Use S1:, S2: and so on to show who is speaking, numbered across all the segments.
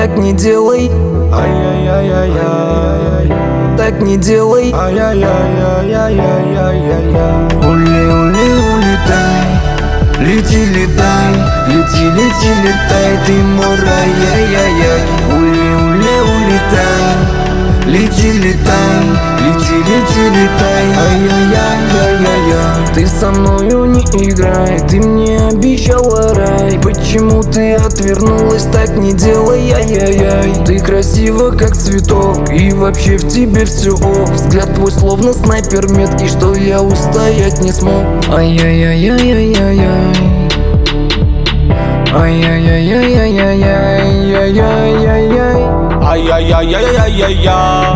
S1: так не делай.
S2: Ай-яй-яй-яй-яй,
S1: Так не делай.
S2: ай-яй-яй-яй-яй-яй-яй.
S1: Ули, улетай. Лети, летай. Лети, лети, летай. Ты мой рай, яй-яй-яй. Ули, улетай. Лети, летай. Лети, лети, летай. Ай-яй-яй-яй-яй. Ты со мною не играй. Ты мне обещала рай. Почему ты отвернулась? Так не делай, яй-яй-яй. Ты красива, как цветок. И вообще в тебе все ок. Взгляд твой словно снайпер меткий, что я устоять не смог. Ай-яй-яй-яй-яй-яй. Ай-яй-яй-яй-яй-яй-яй-яй-яй-яй.
S2: Ай-яй-яй-яй-яй-яй-яй.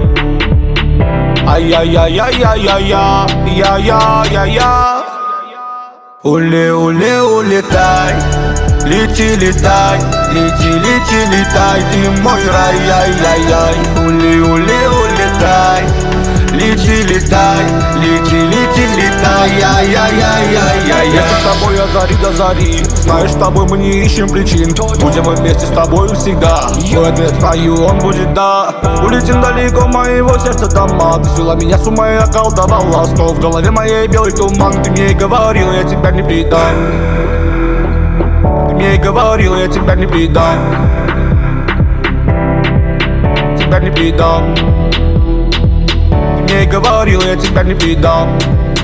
S2: Ай-яй-яй-яй-яй-яй-яй-яй-яй. Уле, улетай. Лети, летай. Лети, лети, летай. Ты мой рай, яй-яй-яй. Улетай. Лети, летай. Лети, лети, летай. Яй-яй-яй-яй-яй. Я с тобой от зари до зари. Знаешь, с тобой мы не ищем причин. Будем мы вместе с тобой всегда. Твой ответ знаю, он будет да. Улетим далеко моего сердца дома. Ты свела меня с ума и околдовала. Снова в голове моей белый туман. Ты мне говорила, я тебя не предам. Ты мне говорила, я тебя не предам. Тебя не предам. Ты мне говорила, я тебя не предам.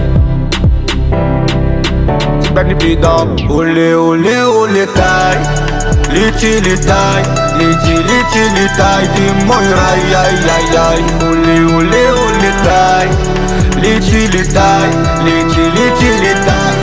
S2: Тебя не предам. Улетай. Лети, летай. Лети, лети, летай. Ты мой рай, яй-яй-яй. Улетай. Лети, летай. Лети, лети, летай.